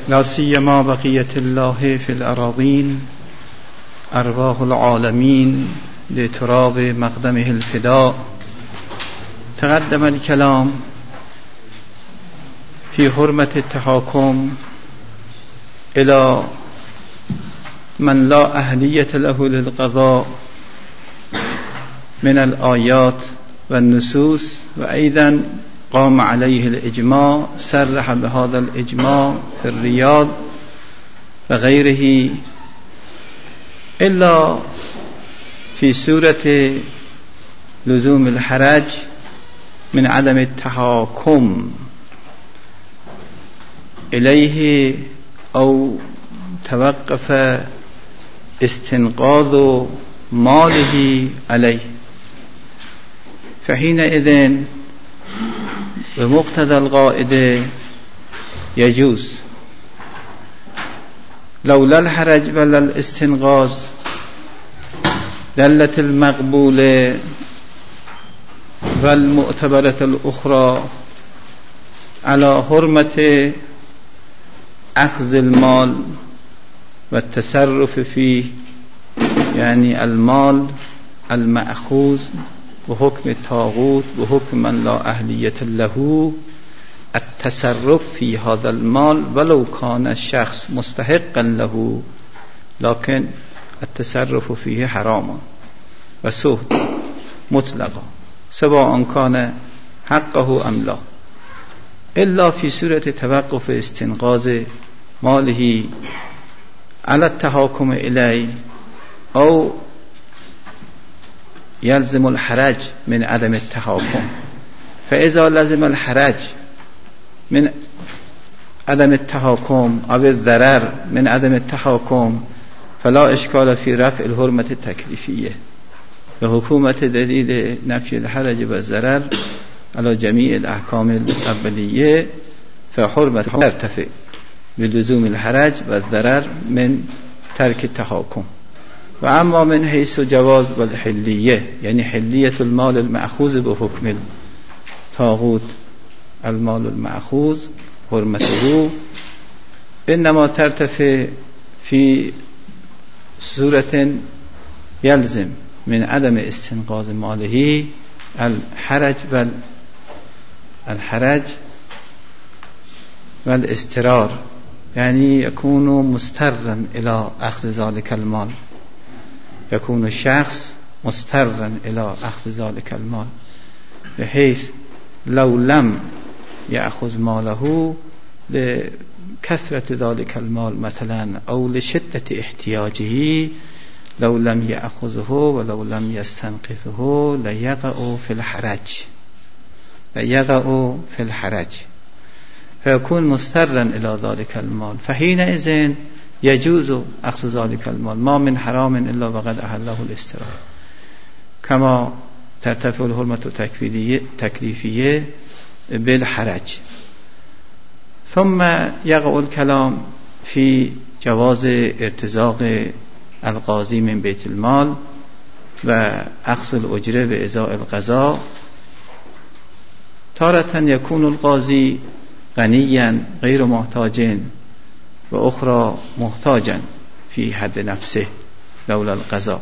لا سيما بقية الله في الأراضين أرواح العالمين لتراب مقدمه الفداء. تقدم الكلام في حرمة التحاكم إلى من لا أهلية له للقضاء من الآيات والنصوص، وأيضا قام عليه الإجماع، صرح بهذا الإجماع في الرياض وغيره، إلا في سورة لزوم الحرج من عدم التحاكم إليه أو توقف استنقاذ ماله عليه، فحينئذ بمقتضى القاعدة يجوز. لولا الحرج ولا الاستنقاذ دلت المقبولة والمعتبرة الأخرى على حرمة أخذ المال والتصرف فيه، يعني المال المأخوذ بحكم الطاغوت بحكم من لا أهلية له، التصرف في هذا المال ولو كان الشخص مستحقا له، لكن التصرف فيه حرام وسهل مطلقا سواء كان حقه أم لا، إلا في سورة توقف استنقاذ ماله على التحاكم إليه أو يلزم الحرج من عدم التحاكم. فإذا لزم الحرج من عدم التحاكم أو الضرر من عدم التحاكم فلا إشكال في رفع الحرمة التكليفية، وحكومة دليل نفي الحرج والضرر على جميع الأحكام الأولية، فحرمة ترتفع بلزوم الحرج والضرر من ترك التحاكم. وأما من حيث جواز والحلية، يعني حلية المال المأخوذ بحكم الطاغوت، المال المأخوذ حرمته إنما ترتفع في صورة يلزم من عدم استنقاذ ماله الحرج والاسترار، يعني يكون مسترا إلى أخذ ذلك المال، يكون الشخص مسترا إلى أخذ ذلك المال، بحيث لو لم يأخذ ماله لكثرة ذلك المال مثلا أو لشدة احتياجه، لو لم يأخذه ولو لم يستنقذه ليقع في الحرج فيكون مسترا إلى ذلك المال، فحينئذ يجوز أخذ ذلك المال، ما من حرام إلا وقد أحله الاستراح، كما ترتفع الحرمة التكليفية بالحرج. ثم يقع الكلام في جواز ارتزاق القاضي من بيت المال وأخذ الأجرة بإزاء القضاء. تارة يكون القاضي غنيا غير محتاج، وأخرى محتاجا في حد نفسه لولا القضاء.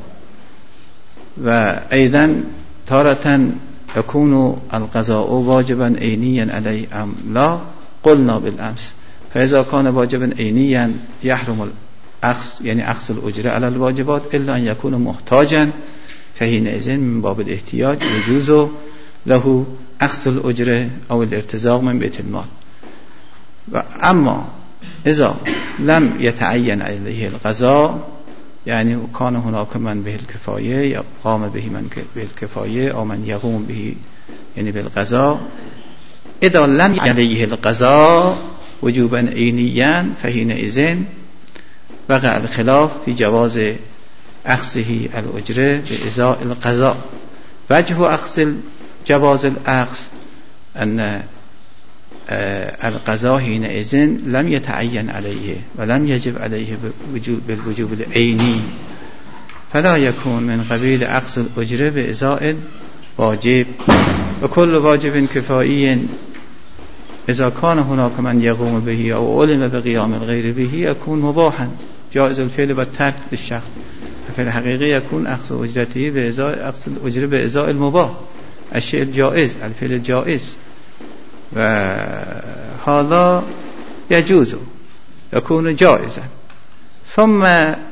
وأيضا تارة يكون القضاء واجبا عينيا عليه أم لا، قلنا بالأمس فإذا كان واجبا عينيا يحرم الأخذ، يعني أخذ الأجرة على الواجبات، إلا أن يكون محتاجا، فحينئذ من باب الاحتياج يجوز له أخذ الأجرة أو الارتزاق من بيت المال. أما إذا لم يتعين عليه القضاء، يعني كان هناك من به الكفاية قام به من به الكفاية أو من يقوم به يعني بالقضاء، إذا لم عليه القضاء وجوبا عينيا فحينئذ وقع الخلاف في جواز أخذه الأجرة بإزاء القضاء. وجه أخذ جواز الأخذ أن القضاء حينئذ لم يتعين عليه ولم يجب عليه بالوجوب العيني، فلا يكون من قبيل أخذ الأجرة بإزاء واجب. وكل واجب كفائي اذا کان هناک من یقوم بهی او علم بقیام الغیر بهی یکون مباحا جائز الفعل و ترک للشخص فی الحقیقه یکون اخذ اجرته به ازای اخذ الاجره به ازای المباح الشیء الجائز الفعل الجائز و هذا يجوز يكون جائزا. ثم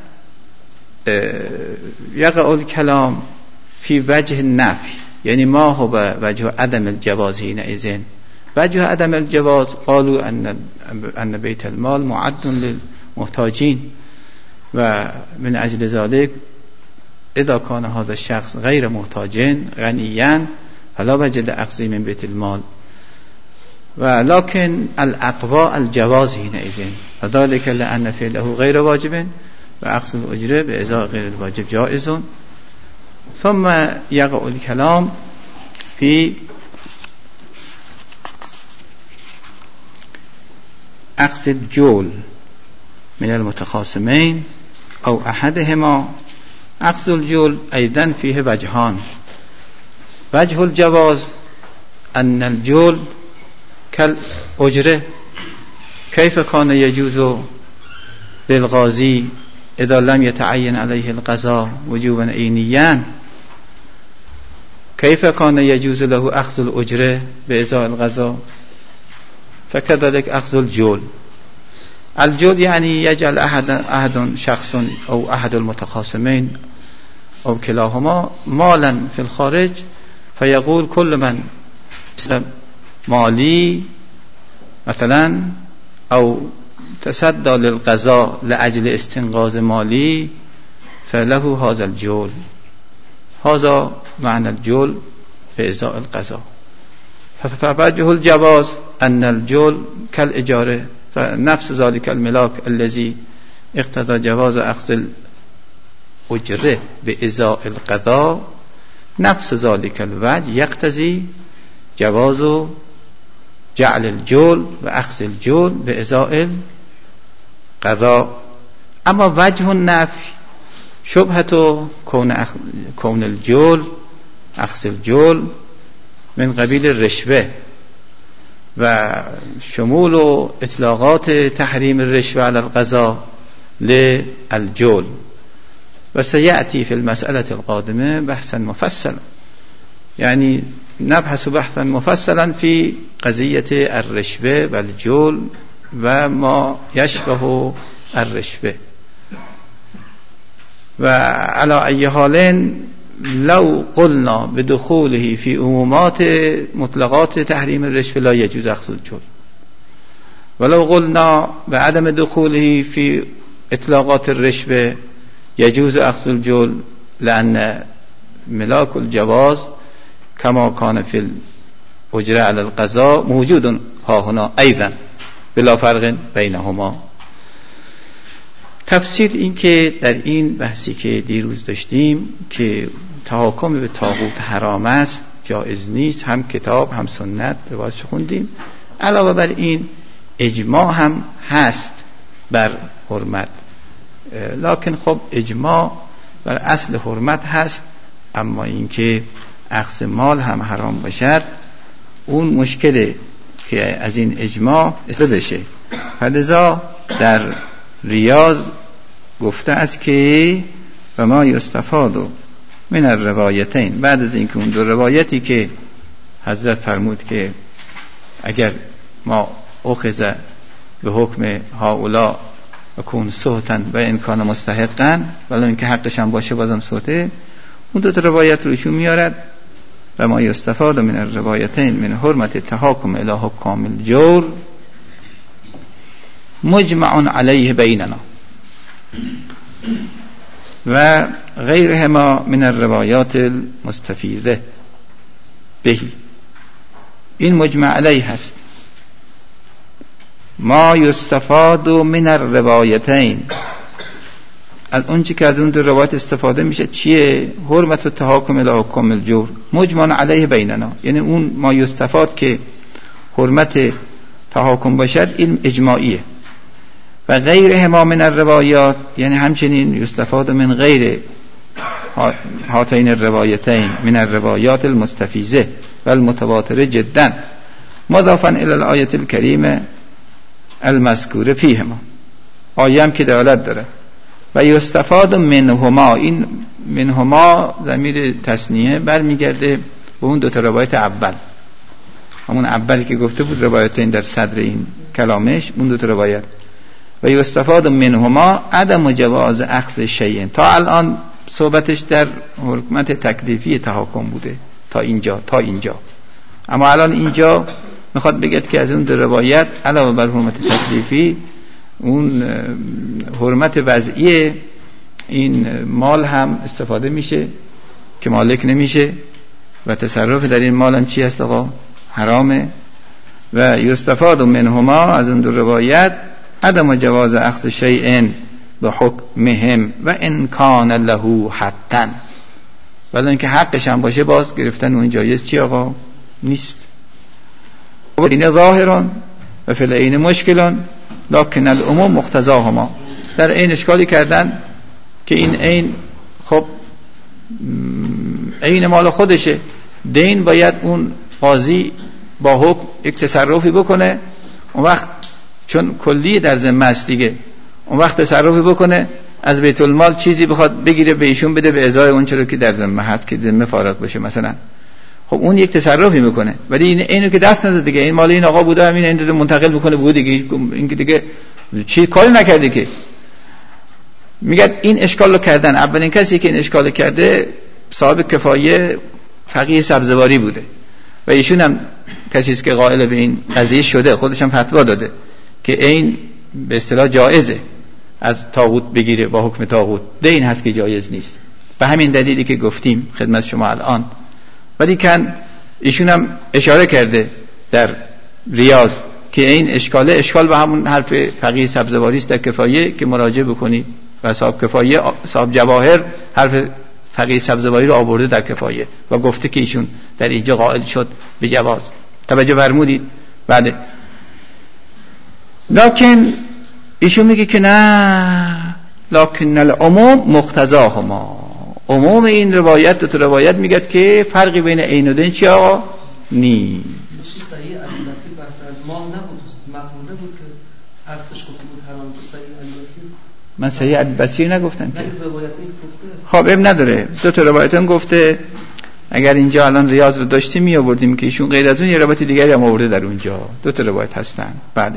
يقع الكلام في وجه النفي يعني ما هو وجه عدم الجواز حينئذ. وجه عدم الجواز قالوا أن بيت المال معد للمحتاجين ومن أجل ذلك إذا كان هذا الشخص غير محتاج غنيا فلا وجه لأخذه من بيت المال ولكن الأقوى الجواز حينئذ وذلك لأن فعله غير واجب وأخذ الأجر بإزاء غير الواجب جائز. ثم يقع الكلام في أخذ الجول من المتخاصمين أو أحدهما. أخذ الجول أيضا فيه وجهان. وجه الجواز أن الجول كالأجرة كيف كان يجوز للغازي إذا لم يتعين عليه القضاء وجوبا عينيا كيف كان يجوز له أخذ الأجرة بإزاء القضاء فكذلك أخذ الجول. الجول يعني يجعل أحد شخص أو أحد المتخاصمين أو كلاهما مالا في الخارج فيقول كل من مالي مثلا أو تصدى للقضاء لأجل استنقاذ مالي فله هذا الجول. هذا معنى الجول في إزاء القضاء. فوجه الجواز أن الجول كالإجارة فنفس ذلك الملاك الذي اقتضى جواز أخذ الأجرة بإزاء القضاء نفس ذلك الوجه يقتضي جواز جعل الجول وأخذ الجول بإزاء القضاء. أما وجه النفي شبهة كون الجول أخذ الجول من قبيل الرشوة وشمول إطلاقات تحريم الرشوة على القضاء للجول. وسيأتي في المسألة القادمة بحثا مفصلا يعني نبحث بحثا مفصلا في قضية الرشوة والجول وما يشبه الرشوة. وعلى أي حال لو قلنا بدخوله في عمومات مطلقات تحريم الرشوة لا يجوز أخذ الجول ولو قلنا بعدم دخوله في إطلاقات الرشوة يجوز أخذ الجول لأن ملاك الجواز كما كان في الأجرة على القضاء موجود ها هنا أيضا بلا فرق بينهما. تفسیر این که در این بحثی که دیروز داشتیم که تحاکم به طاغوت حرام است جایز نیست هم کتاب هم سنت روایت خوندیم. علاوه بر این اجماع هم هست بر حرمت لکن خب اجماع بر اصل حرمت هست اما اینکه اخذ مال هم حرام باشد اون مشکله که از این اجماع استفاده بشه. فلذا در ریاض گفته است که و ما یستفاد من الروایتین بعد از اینکه اون دو روایتی که حضرت فرمود که اگر ما اخذ به حکم هؤلاء اکون سهتن و امکان مستحقن ولی اینکه حقش هم باشه بازم سهته اون دو روایت رو ایشون میارد و ما یستفاد من الروایتین من حرمت تحاکم الی حکام الجور مجمع علیه بیننا و غیرهما من الروایات المستفیضه بهی. این مجمع علیه هست. ما یستفاد من الروایتین از اون چی که از اون دو روایت استفاده میشه چیه؟ حرمت التحاکم الی حکام الجور مجمع علیه بیننا یعنی اون ما یستفاد که حرمت تحاکم باشد این اجماعیه و غیرهما من الروایات یعنی همچنین یستفاد من غیر هاتین الروایتین من الروایات المستفیضه و المتواتره جدا مضافا الی الآیه الکریمه المذکوره فیهما، آیه هم که دلالت داره. و یستفاد منهما، این منهما ضمیر تثنیه برمیگرده به اون دو تا روایت اول، همون اولی که گفته بود روایتین در صدر این کلامش، اون دو تا روایت. و یستفاد منهما عدم جواز اخذ شیء. تا الان صحبتش در حکمت تکلیفی تحاکم بوده تا اینجا، اما الان اینجا میخواد بگه که از اون دو روایت علاوه بر حرمت تکلیفی، اون حرمت وضعی این مال هم استفاده میشه که مالک نمیشه و تصرف در این مال هم چی هست آقا؟ حرامه. و یستفاد منهما، از اون دو روایت، عدم جواز اخذ شیء به حکمهم و ان کان له حقا، ولی اینکه حقش هم باشه باز گرفتن اون جایز چی آقا؟ نیست. این ظاهران و فی العین مشکلان لکن العموم مقتضاهما. در عین اشکالی کردن که این عین خب عین مال خودشه، دین باید اون قاضی با حکم یک تصرفی بکنه، اون وقت چون کلی در ذمه است دیگه، اون وقت تصرفی بکنه از بیت المال چیزی بخواد بگیره به ایشون بده به ازای اون چرا که در ذمه هست که ذمه فارغ بشه مثلا. خب اون یک تصرفی میکنه، ولی اینو که دست نزد دیگه، این مال این آقا بوده، همین این رو منتقل میکنه بود دیگه، این که دیگه چی کاری نکرده که. میگه این اشکال رو کردن. اولین کسی که این اشکال کرده صاحب کفایه فقیه سبزواری بوده و ایشون هم کسی است که قائل به این قضیه شده، خودش هم فتوا داده که این به اصطلاح جایزه از طاغوت بگیره با حکم طاغوت، دین هست که جایز نیست، به همین دلیلی که گفتیم خدمت شما الان. ولی کن ایشون هم اشاره کرده در ریاض که این اشکال به همون حرف فقیه سبزواری است در کفایه که مراجعه بکنید و صاحب کفایه، صاحب جواهر حرف فقیه سبزواری رو آورده در کفایه و گفته که ایشون در اینجا قائل شد به جواز. توجه فرمودید؟ بله. لکن ایشون میگه که نه، لکن العموم مقتضاهما، عموم این روایت دو تا روایت میگه که فرقی بین عین و دین چی آقا؟ نیست. صحیح البسی بحث از مال نبود، مقوله بود که عکسش گفته بود حرام. تو صحیح البسی من صحیح البسی نگفتم که. روایت خب اب نداره، دو تا روایت هم گفته. اگر اینجا الان ریاض رو داشتیم می آوردیم که ایشون غیر از اون یه روایت دیگری هم آورده در اونجا. دو تا روایت هستن. بله.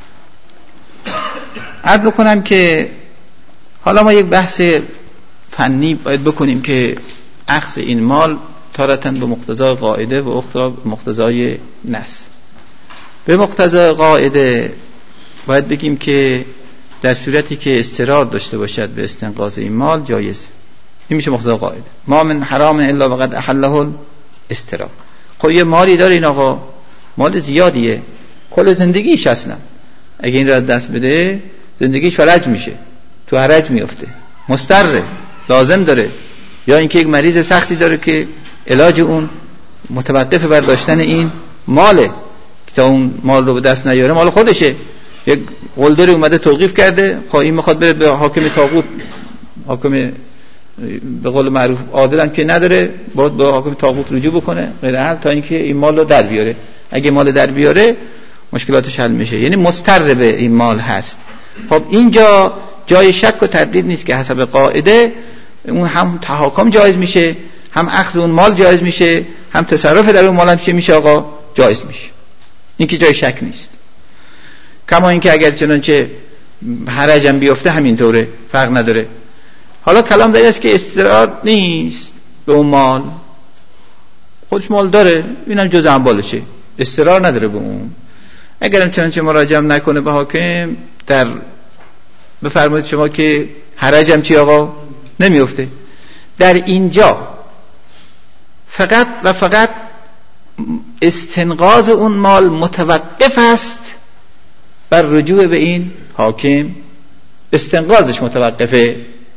عرض بکنم که حالا ما یک بحث فنی باید بکنیم که اخذ این مال تارتاً به مقتضای قاعده و اخرى به مقتضای نص. به مقتضای قاعده باید بگیم که در صورتی که استرار داشته باشد به استنقاذ این مال جایز، این میشه مقتضای قاعده. ما من حرام الا وقد احله الاسترار. خب یه مالی داره این آقا، مال زیادیه، کل زندگیش اصلا اگه این را دست بده زندگیش فلج میشه، تو حرج میفته، مضطره، لازم داره، یا اینکه یک مریض سختی داره که علاج اون متوقف بر داشتن این ماله که تا اون مال رو به دست نیاره، مال خودشه. یک قلدری اومده توقیف کرده، خب این میخواد بره به حاکم طاغوت، حاکم به قول معروف عادل هم که نداره، باید به حاکم طاغوت رجوع بکنه غیر حل تا اینکه این مال رو در بیاره. اگه مال در بیاره مشکلاتش حل میشه، یعنی مضطر به این مال هست. خب اینجا جای شک و تردید نیست که حسب قاعده اون هم تحاکم جایز میشه، هم اخذ اون مال جایز میشه، هم تصرف در اون مال هم میشه آقا جایز میشه. این که جای شک نیست. کما اینکه اگر چنانچه حرجم بیفته همینطوره، فرق نداره. حالا کلام در است که استرار نیست به اون مال، خودش مال داره، اینم جز اموالشه، استرار نداره به اون. اگرم چنانچه مراجعه نکنه به حاکم، در بفرمایید شما که حرجم چی آقا نمیفته. در اینجا فقط و فقط استنقاذ اون مال متوقف است بر رجوع به این حاکم، استنقاذش متوقفه.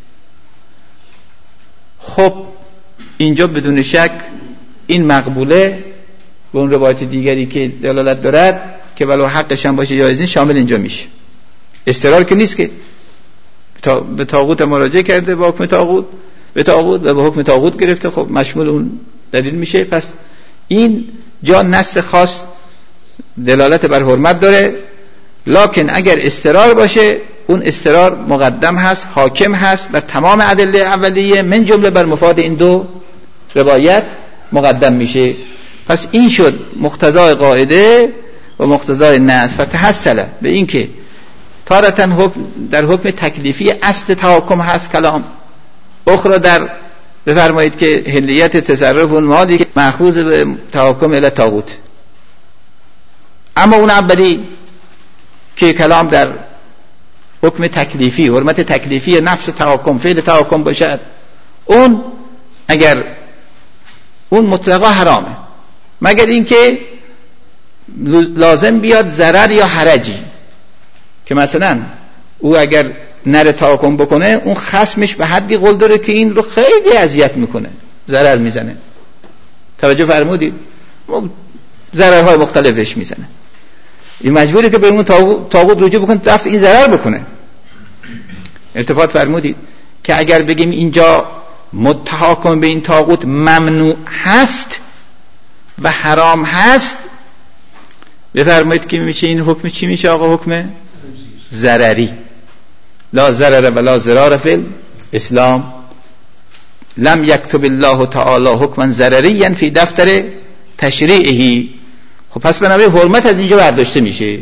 خب اینجا بدون شک این مقبوله به اون روایت دیگری که دلالت دارد که ولو حقش هم باشه جایز نیست شامل اینجا میشه. استرار که نیست که به طاغوت مراجعه کرده، به حکم طاغوت، به طاغوت و به حکم طاغوت گرفته، خب مشمول اون دلیل میشه. پس این جا نص خاص دلالت بر حرمت داره، لکن اگر استرار باشه اون استرار مقدم هست، حاکم هست و تمام ادله اولیه من جمله بر مفاد این دو روایت مقدم میشه. پس این شد مقتضای قاعده و مقتضای نص. فتحصل به این که تارتاً در حکم تکلیفی اصل تحاکم هست کلام، اخرى در بفرمایید که حلیت تصرف اون مالی که مأخوذ به تحاکم الی طاغوت. اما اون اولی که کلام در حکم تکلیفی، حرمت تکلیفی نفس تحاکم، فعل تحاکم باشد، اون اگر اون مطلقا حرامه، مگر اینکه لازم بیاد ضرر یا حرجی، که مثلا او اگر نره تحاکم بکنه اون خصمش به حدی قول داره که این رو خیلی اذیت میکنه، ضرر میزنه. توجه فرمودید؟ ضررهای مختلفش میزنه، این مجبوره که به اون طاغوت رجوع بکنه دفع این ضرر بکنه. التفات فرمودید که اگر بگیم اینجا متحاکم به این طاغوت ممنوع هست و حرام هست، بفرمایید که میشه این حکم چی میشه آقا؟ حکم ضرری. لا ضرر ولا ضرار فی الاسلام، لم یکتب الله تعالی حکما ضرریا فی دفتر تشریعه. خب پس بنابراین حرمت از اینجا برداشته میشه.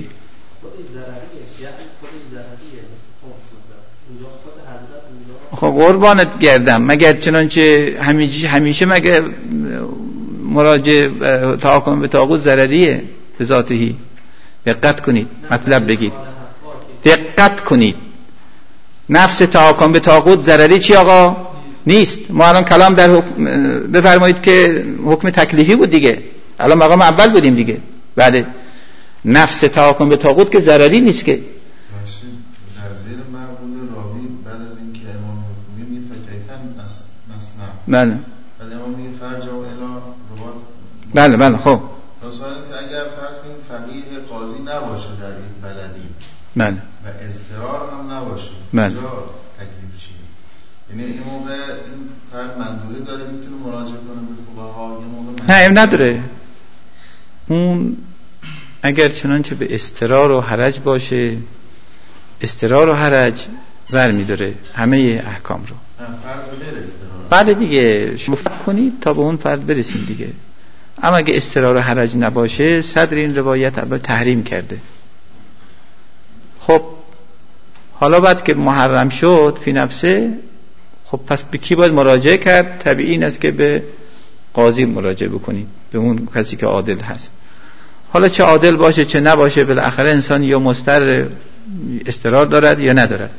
خب قربانت گردم، مگر چنانچه همیشه مگر مراجع تحاکم به طاغوت ضرریه به ذاتهی؟ دقت کنید، مطلب بگید، دقت کنید. نفس تحاکم به طاغوت ضرری چی آقا؟ نیست. ما الان کلام در حکم بفرمایید که حکم تکلیفی بود دیگه، الان مقام اول بودیم دیگه. بله، نفس تحاکم به طاغوت که ضرری نیست که. بله بله بله. خب اگر فرض کنیم فقیه قاضی نباشه در این بلدی، بله، و اضطرار هم نباشه، بله، اینجا تکلیف چیه؟ یعنی این موقع این فرد مندوبه داره میتونه مراجعه کنه به فقها، یه موقع نه این نداره. اون اگر چنانچه به اضطرار و حرج باشه، اضطرار و حرج برمی داره همه احکام رو. فرض بره اضطرار، بله دیگه، شما فکر کنید تا به اون فرد برسیم دیگه. اما اگه اضطرار و حرج نباشه، صدر این روایت اول تحریم کرده. خب حالا بعد که محرم شد فی نفسه، خب پس به کی باید مراجعه کرد؟ طبیعی این است که به قاضی مراجعه بکنید، به اون کسی که عادل هست. حالا چه عادل باشه چه نباشه، بالاخره انسان یا مضطر اضطرار دارد یا ندارد.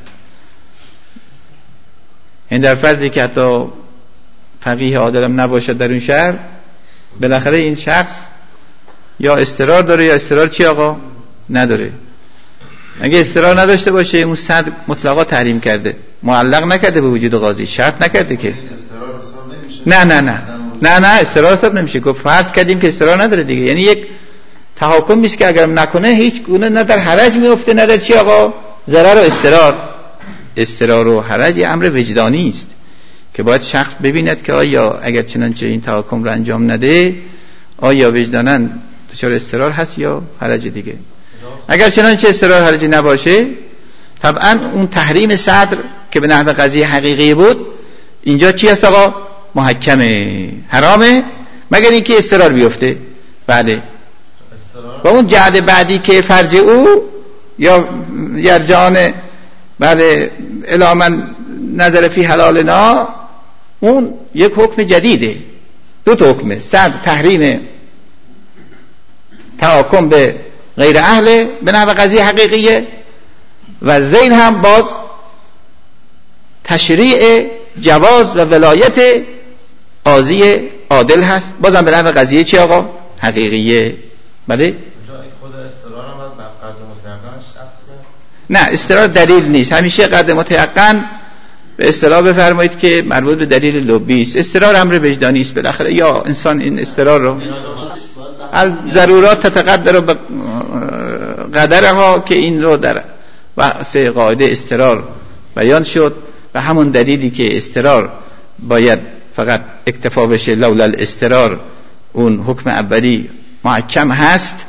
این در فرضی که حتی فقیه عادل هم نباشد در اون شهر، بالاخره این شخص یا اضطرار داره یا اضطرار چی آقا؟ نداره. اگه اضطرار نداشته باشه اون صدر مطلقا تحریم کرده، معلق نکرده به وجود قاضی، شرط نکرده که نه نه نه نه نه استرار حساب نمیشه. گفت فرض کردیم که استرار نداره دیگه، یعنی یک تحاکم نیست که اگر نکنه هیچ گونه نه در حرج میفته نه در چی آقا؟ ضرر و استرار. استرار و حرج امر وجدانی است که باید شخص ببیند که آیا اگر چنانچه این تحاکم رو انجام نده آیا وجداناً دچار استرار هست یا حرج دیگه. اگر چنانچه استرار حرجی نباشه، طبعا اون تحریم صدر که به نحو قضیه حقیقی بود اینجا چی هست آقا؟ محکمه، حرامه، مگر اینکه استرار بیفته. بله. و اون جهت بعدی که فرج او یا یرجان بله الی من نظر فی حلالنا، اون یک حکم جدیده. دو تا حکمه، صدر تحریم تحاکم به غیر اهل به نحو قضیه حقیقیه، و زین هم باز تشریع جواز و ولایت قاضی عادل هست، بازم به نحو قضیه چی آقا؟ حقیقیه. بله. خود استرار هم باید قدر متیقن شخص نه، استرار دلیل نیست. همیشه قدر متیقن به اصطلاح بفرمایید که مربوط به دلیل لبی است. استرار امر وجدانی است. بالاخره یا انسان این استرار رو ضرورات تتقدر به قدرها که این رو در بحث قاعده استرار بیان شد، و همون دلیلی که استرار باید فقط اکتفا بشه، لولا الاسترار اون حکم اولی محکم هست.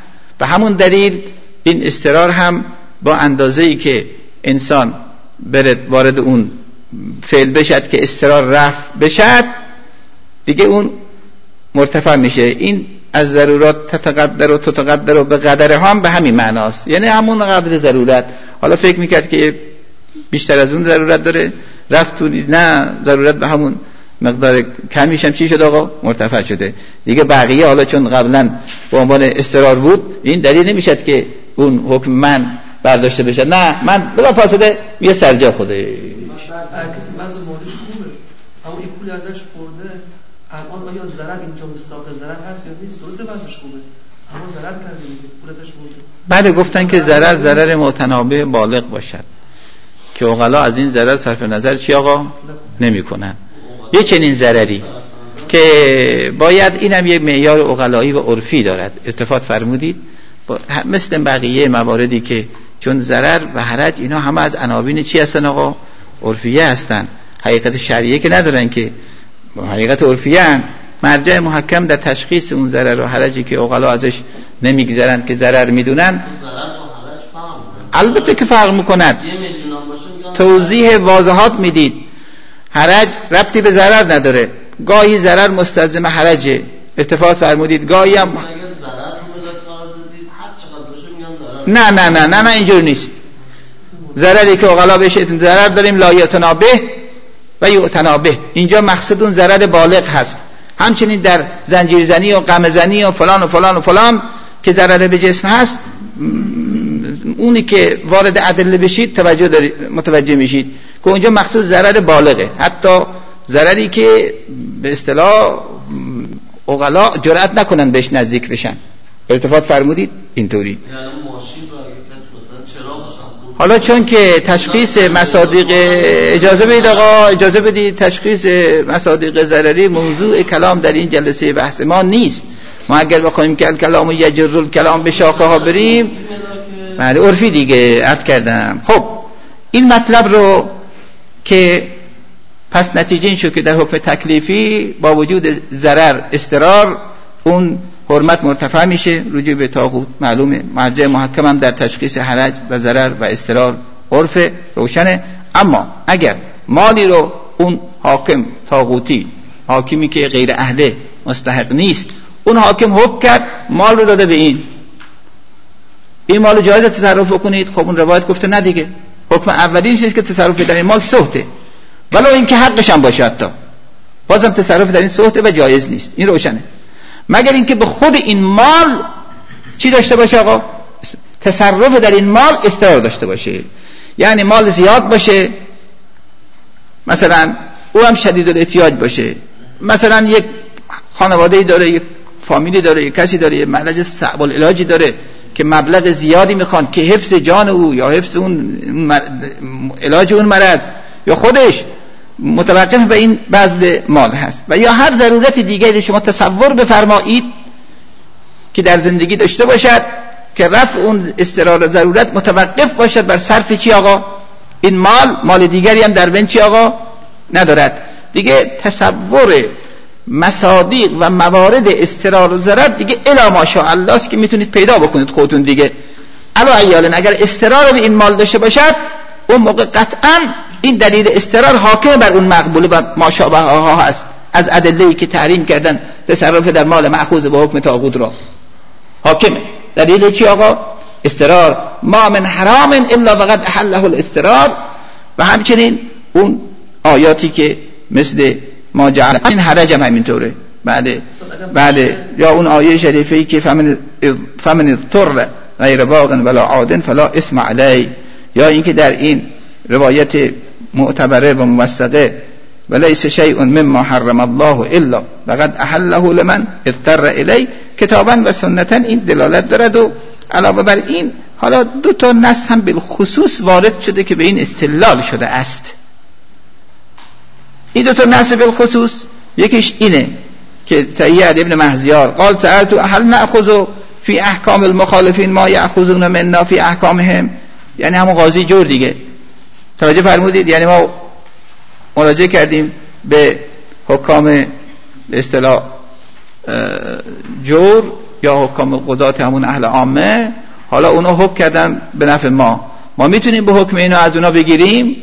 به همون دلیل این اضطرار هم با اندازه‌ای که انسان وارد اون فعل بشد که اضطرار رفع بشد دیگه اون مرتفع میشه. این از ضرورات تتقدر و به قدر هم به همین معناست، یعنی همون قدر ضرورت. حالا فکر میکرد که بیشتر از اون ضرورت داره، رفت تو نه ضرورت به همون مقدار کمیش هم چی شد آقا؟ مرتفع شده دیگه. بقیه حالا چون قبلا به عنوان اضطرار بود این دلیل نمیشد که اون حکم من برداشته بشه. نه، من بلا فاصله یه سرجا خوده. کسی بعض موردش خوبه اما این پول ازش خورده، الان آیا ضرر اینجا مستاق ضرر هست یا نیست؟ درسته بعضش خوبه اما ضرر کرده دیگه، پول ازش خورده. بله گفتن که ضرر متنابه بالغ باشد که عقلا از این ضرر صرف نظر چی آقا نمی کنن. یه چنین ضرری که باید اینم یک معیار عقلایی و عرفی دارد. التفات فرمودید مثل بقیه مواردی که چون ضرر و حرج اینا همه از عناوین چی هستن آقا؟ عرفیه هستن، حقیقت شرعیه که ندارن، که حقیقت عرفیه هستن. مرجع محکم در تشخیص اون ضرر و حرجی که عقلا ازش نمیگذرن که ضرر میدونن البته که فرق میکند. توضیح واضحات میدید حرج ربطی به ضرر نداره، گاهی ضرر مستلزم حرجه، اتفاق فرمودید، گاهی هم نه اینجور نیست. ضرری که عقلا بهش ضرر داریم لا یتنابه و یعتنابه، اینجا مقصد اون ضرر بالغ هست. همچنین در زنجیرزنی و قمزنی و فلان و فلان و فلان که ضرر به جسم هست، اونی که وارد ادله بشید متوجه میشید که اونجا مقصود ضرر بالغه، حتی ضرری که به اصطلاح عقلا جرأت نکنن بهش نزدیک بشن. ارتفاع فرمودید اینطوری. حالا چون که تشخیص مصادیق اجازه بدید تشخیص مصادیق ضرری موضوع کلام در این جلسه بحث ما نیست. ما اگر بخوایم که کلام و یجر الکلام به شاخه ها بریم بله عرفی دیگه عرض کردم. خب این مطلب رو که پس نتیجه این شد که در حکم تکلیفی با وجود ضرر اضطرار اون حرمت مرتفع میشه رجوع به طاغوت. معلومه مرجع محکم هم در تشخیص حرج و ضرر و اضطرار عرف روشنه. اما اگر مالی رو اون حاکم طاغوتی، حاکمی که غیر اهله مستحق نیست، اون حاکم حکم کرد مال رو داده به این مال رو جایز تصرف کنید، خب اون روایت گفته نه دیگه، حکم اولی نیست که تصرف در این مال سهته، ولو اینکه حقش هم باشه، حتی بازم تصرف در این سهته و جایز نیست. این روشنه، مگر اینکه به خود این مال چی داشته باشه آقا؟ تصرف در این مال اضطرار داشته باشه، یعنی مال زیاد باشه، مثلا او هم شدید الاحتیاج باشه، مثلا یک خانواده‌ای داره، یک فامیلی داره، یک کسی داره، یک معالج صعب العلاجی داره که مبلغ زیادی میخوان که حفظ جان او یا حفظ اون علاج اون مرض یا خودش متوقف به این بذل مال هست، و یا هر ضرورت دیگری شما تصور بفرمایید که در زندگی داشته باشد که رفع اون اضطرار ضرورت متوقف باشد بر صرف چی آقا؟ این مال دیگری هم در بین چی آقا؟ ندارد دیگه. تصور مصادیق و موارد اضطرار و ضرر دیگه الا ماشاءالله است که میتونید پیدا بکنید خودتون دیگه. الا ایالن اگر اضطرار به این مال داشته باشد اون موقع قطعا این دلیل اضطرار حاکم بر اون مقبوله و ماشابه ها هست از ادله‌ای که تحریم کردن تصرف در مال مأخوذ به حکم طاغوت را. حاکمه دلیل چی آقا؟ اضطرار. ما من حرام الا وقد احله الاضطرار. و همچنین اون آیاتی که مثل ما جعل این حرج هم همینطوره. بله یا اون آیه شریفه‌ای که فمن اضطر غیر باغ ولا عاد فلا اثم علی، یا اینکه در این روایت معتبره و موثقه ولیس شیء مما حرم الله الا وقد احله لمن اضطر الی، کتابا و سنتا این دلالت دارد. و علاوه بر این حالا دو تا نص هم بالخصوص وارد شده که به این استدلال شده است. این دو تا نص بالخصوص یکیش اینه که تیاد ابن مهزیار قال سألت هل نأخذ فی احکام المخالفین ما یأخذون منا فی احکامهم، یعنی همون قاضی جور دیگه. توجه فرمودید؟ یعنی ما مراجعه کردیم به حکام به اصطلاح جور یا حکام قضات همون اهل عامه، حالا اونا حکم کردن به نفع ما میتونیم به حکم اینا از اونا بگیریم.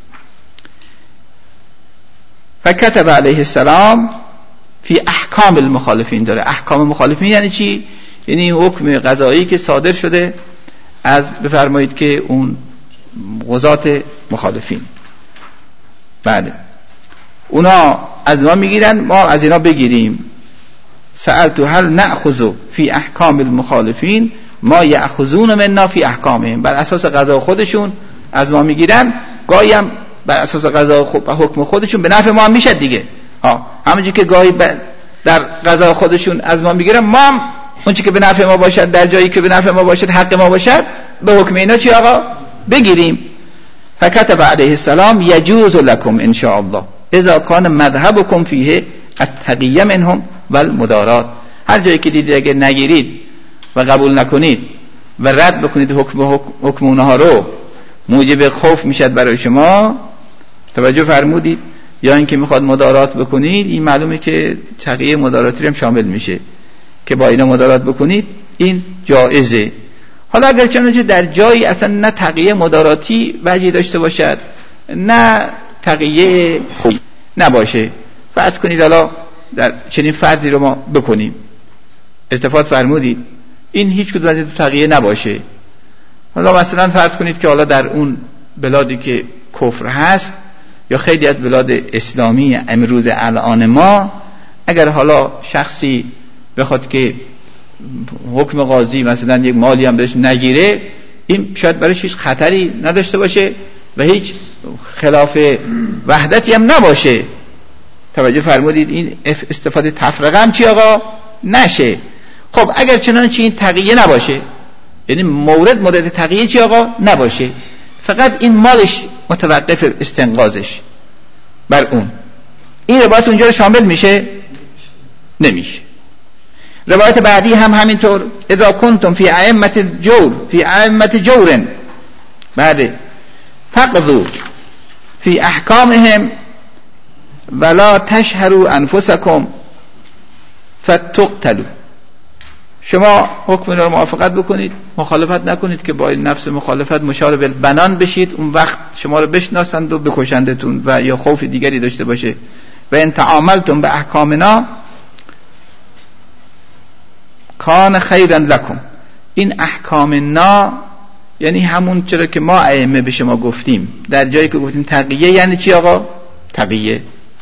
فکتب علیه السلام فی احکام المخالفین داره. احکام مخالفین یعنی چی؟ یعنی حکم قضایی که صادر شده از بفرمایید که اون قضات مخالفین. بله اونا از ما میگیرن، ما از اینا بگیریم. سألت هل نأخذ فی احکام المخالفین ما یأخذون منا فی احکامهم. بر اساس قضا خودشون از ما میگیرن، گاهی هم بر اساس قضا حکم خودشون به نفع ما هم میشه دیگه. همونجوری که گاهی در قضا خودشون از ما میگیرن، ما هم اونچه که به نفع ما باشد، در جایی که به نفع ما باشد، حق ما باشد، به حکم اینا چی آقا بگیریم. فکتب علیه السلام یجوز لکم ان شاء الله اذا کان مذهبکم فیه التقیه منهم والمدارات. هر جایی که دیدید اگه نگیرید و قبول نکنید و رد بکنید حکم اونها رو، موجب خوف میشد برای شما، توجه فرمودید، یا اینکه میخواد مدارات بکنید، این معلومه که تقیه مداراتی هم شامل میشه که با اینا مدارات بکنید، این جایزه. حالا اگر چنانچه در جایی اصلا نه تقیه مداراتی وجهی داشته باشد نه تقیه خوب نباشه، فرض کنید حالا در چنین فرضی رو ما بکنیم، التفات فرمودید، این هیچ کدوم از این تقیه نباشه. حالا مثلا فرض کنید که حالا در اون بلادی که کفر هست یا خیلی از بلاد اسلامی امروز الان ما، اگر حالا شخصی بخواد که حکم قاضی مثلا یک مالی هم بهش نگیره، این شاید برایش هیچ خطری نداشته باشه و هیچ خلاف وحدتی هم نباشه. توجه فرمودید، این استفاده تفرقه هم چی آقا نشه. خب اگر چنانچه این تقیه نباشه، یعنی مورد تقیه چی آقا نباشه، فقط این مالش متوقف استنقاذش بر اون، این روایت اونجا رو شامل میشه؟ نمیشه. روایت بعدی هم همینطور، اذا کنتم فی ائمة جور بعد فقضوا فی احکامهم ولا تشهروا انفسکم فتقتلوا. شما حکم رو موافقت بکنید، مخالفت نکنید که با این نفس مخالفت مشار بالبنان بشید، اون وقت شما رو بشناسند و بکشندتون و یا خوف دیگری داشته باشه. و ان تعاملتم به احکامنا کان خیرا لکم. این احکامنا یعنی همون چرا که ما ائمه به شما گفتیم، در جایی که گفتیم تقیه یعنی چی آقا؟ تقیه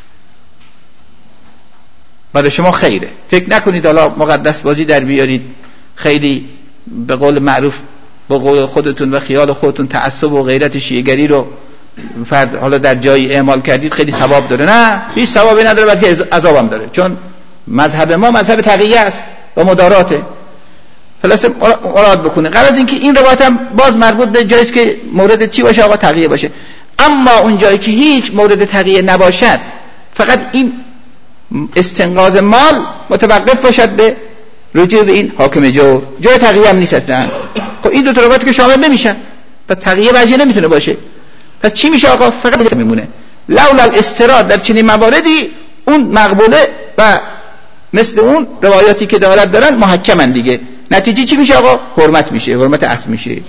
برای شما خیره. فکر نکنید حالا مقدس بازی در بیارید، خیلی به قول معروف به قول خودتون و خیال خودتون تعصب و غیرت شیعه‌گری رو فرد حالا در جایی اعمال کردید خیلی ثواب داره. نه، هیچ ثوابی نداره بلکه عذابم داره، چون مذهب ما مذهب تقیه است و مداراته. خلاص مراد بکنه غرض این که این روایت هم باز مربوط به جایی است که مورد چی باشه آقا؟ تقیه باشه. اما اون جایی که هیچ مورد تقیه نباشد، فقط این استنقاذ مال متوقف باشد به رجوع به این حاکم جای تقیه هم نیست. نه خب این دو تا روایت که شامل نمیشن، پس تقیه وجه نمیتونه باشه. پس چی میشه آقا؟ فقط میمونه لولا الاستراد در چنین مواردی اون مقبوله و مثل اون روایاتی که دارد دارن محکمن دیگه. نتیجه چی میشه آقا؟ حرمت میشه، حرمت اصل میشه.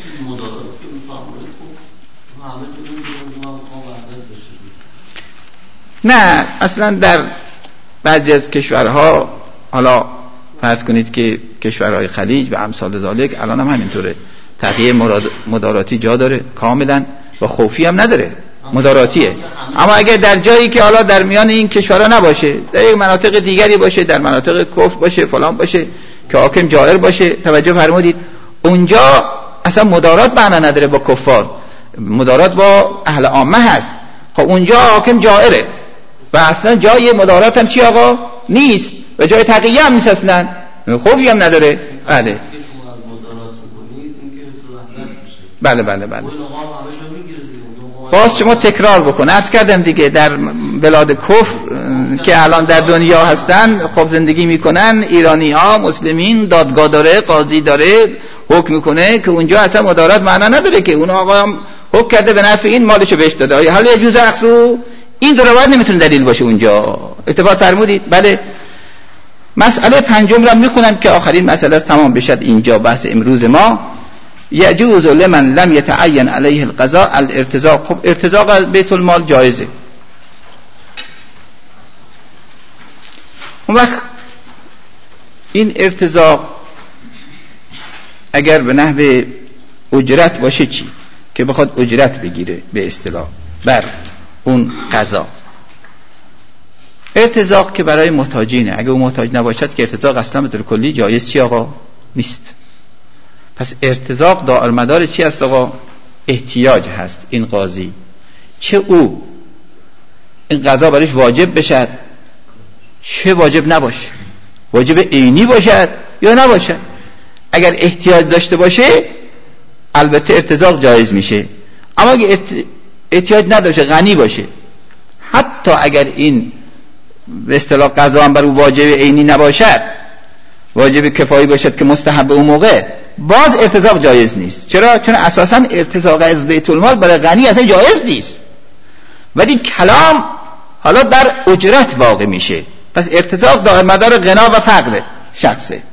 نه اصلا در بعضی از کشورها، حالا فرض کنید که کشورهای خلیج و امثال ذالک، الان هم همینطوره، تقیه مداراتی جا داره کاملا و خوفی هم نداره، مداراتیه. اما اگر در جایی که حالا در میان این کشورها نباشه، در یک مناطق دیگری باشه، در مناطق کفر باشه فلان باشه که حاکم جائر باشه، توجه فرمودید، اونجا اصلا مدارات معنا نداره با کفار، مدارات با اهل عامه هست. خب اونجا حاکم جائره و اصلا جای مدارات هم چی آقا نیست و جای تقیه هم نیست، اصلا خوفی هم نداره. بله بله بله بله. باز شما تکرار بکن، عرض کردم دیگه در بلاد کفر که الان در دنیا هستن، خب زندگی میکنن، ایرانی ها مسلمین، دادگاه داره، قاضی داره، حکم میکنه که اونجا اصلا مدارات معنا نداره که اون آقا هم حکم کرده به نفع این مالشو بهش داده، حالا یجوز اخذو. این دو روایت نمیتونه دلیل باشه اونجا. اتفاق فرمودید؟ بله. مسئله پنجم را میخونم که آخرین مسئله تمام بشد اینجا بحث امروز ما. یجوز لمن لم یتعین علیه القضاء الارتزاق. خب ارتزاق از بیت المال جایزه. اون وقت این ارتزاق اگر به نحو اجرت باشه چی؟ که بخواد اجرت بگیره به اصطلاح بر اون قضا. ارتزاق که برای محتاجینه، اگه اون محتاج نباشد که ارتزاق اصلا به طور کلی جایز چی آقا؟ نیست. پس ارتزاق دائر مدار چی است آقا؟ احتیاج هست. این قاضی چه او این قضا برایش واجب بشد چه واجب نباشه، واجب عینی باشد یا نباشد، اگر احتیاج داشته باشه البته ارتزاق جایز میشه. اما اگه احتیاج نداشته غنی باشه، حتی اگر این به اصطلاح قضا هم بر او واجب عینی نباشد، واجب کفایی باشد که مستحب اون موقع، باز ارتزاق جایز نیست. چرا؟ چون اساسا ارتزاق از بیت المال برای غنی اصلا جایز نیست، ولی کلام حالا در اجرت واقع میشه. پس ارتزاق دائر مدار غنا و فقر شخصه.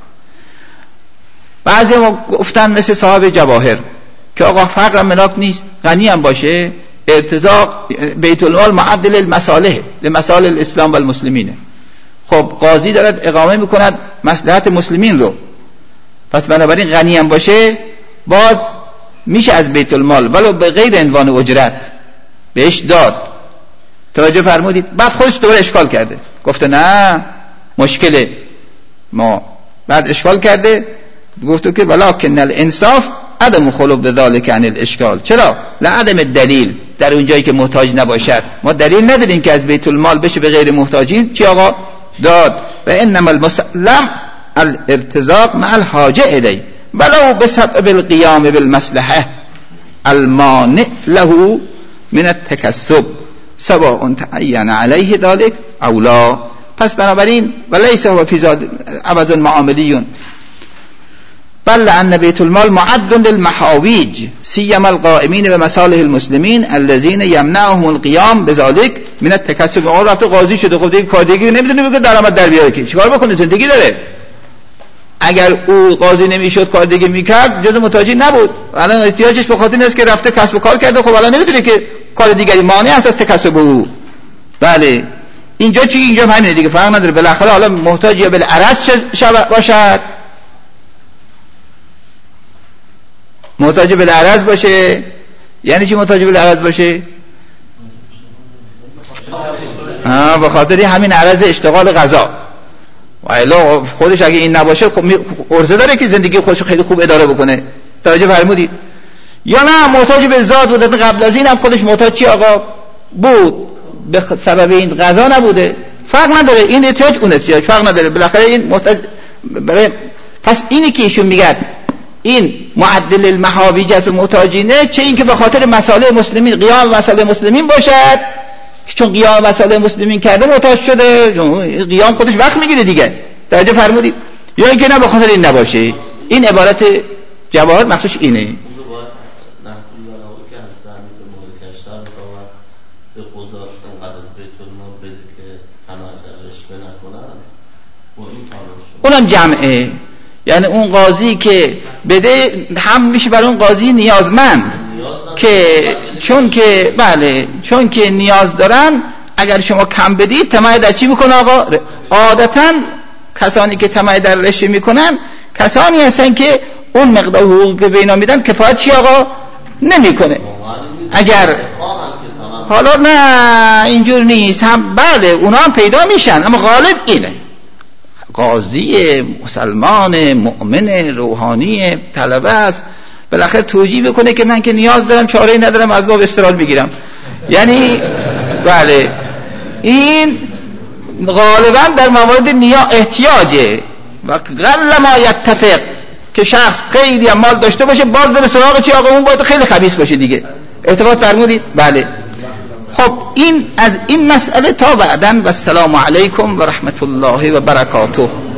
بعضی ما گفتن مثل صاحب جواهر که آقا فقر ملاک نیست، غنی هم باشه، ارتزاق بیت المال معدل المصالح لمصالح الاسلام و المسلمینه. خب قاضی دارد اقامه میکند مصلحت مسلمین رو، پس بنابراین غنی هم باشه باز میشه از بیت المال ولو به غیر عنوان اجرت بهش داد. توجه فرمودید؟ بعد خودش دوباره اشکال کرده، گفته نه مشکله ما، بعد اشکال کرده گفته که ولکن الانصاف عدم خلو بذلک عن الاشکال. چرا؟ لعدم دلیل. در اون جایی که محتاج نباشد ما دلیل نداریم که از بیت المال بشه به غیر محتاجین چی آقا؟ داد. و انما المسلم الارتزاق مع الحاجه الی ولو بسبب القیام بالمصلحه المانع له من التکسب سواء تعین علیه ذلك او لا. پس بنابراین ولیس هو فی عوض معاملیون بل ان بیت المال معد للمحاویج سیما القائمین بمصالح المسلمین الذين يمنعهم القيام بذلك من التکسب. اون رفته قاضی شده، خب دیگه کار دیگه نمیدونه بگه درآمد در بیاره که چیکار بکنه، زندگی داره. اگر او قاضی نمیشد کار دیگه میکرد جز محتاجی نبود. الان احتیاجش به خاطر این است که رفته کسب و کار کرده، خب الان نمیدونه که کار دیگری مانع است از تکسب او. بله اینجا چی؟ اینجا همینه دیگه، فرق نداره. بالاخره حالا محتاج یا بالعرض باشد، محتاج بالعرض باشه. یعنی چی محتاج بالعرض باشه؟ به خاطر همین عرض اشتغال غذا. و الا خودش اگه این نباشه خب عرضه داره که زندگی خودش خیلی خوب اداره بکنه. توجه فرمودید؟ یا نه محتاج به زاد بوده، قبل از این هم خودش محتاج چی آقا بود، به سبب این غذا نبوده. فرق نداره، این احتیاج اون احتیاج، فرق نداره. بالاخره این محتاج برای. پس اینی که ایشون میگن این معدل المحاویج از محتاجینه، چه این که به خاطر مصالح مسلمین قیام مصالح مسلمین باشد، چون قیام مصالح مسلمین کرده محتاج شده، قیام خودش وقت میگیره دیگه. توجه فرمودید؟ یا اینکه نه به خاطر این نباشه. این عبارت جواهر مخصوص اینه. اونم جمعه، یعنی اون قاضی که بده هم میشه برای اون قاضی نیازمند که چون که نیاز دارن. اگر شما کم بدید طمع در چی میکنه آقا؟ عادتا کسانی که طمع در رشوه میکنن کسانی هستن که اون مقدار حقوقی که به اینا میدن کفایت چی آقا نمیکنه. اگر حالا نه اینجور نیست هم بله اونا هم پیدا میشن، اما غالب اینه قاضی مسلمان مؤمن روحانی طلبه است بالاخره توجیه بکنه که من که نیاز دارم چاره‌ای ندارم از باب استرال میگیرم. یعنی بله این غالبا در موارد احتیاجه و قل ما یتفق که شخص خیلی هم مال داشته باشه باز بره سراغ چی آقا اون باید خیلی خبیث باشه دیگه. ارتباط فرمودید؟ بله. خب این از این مسئله تا بعداً و السلام علیکم و رحمت الله و برکاته.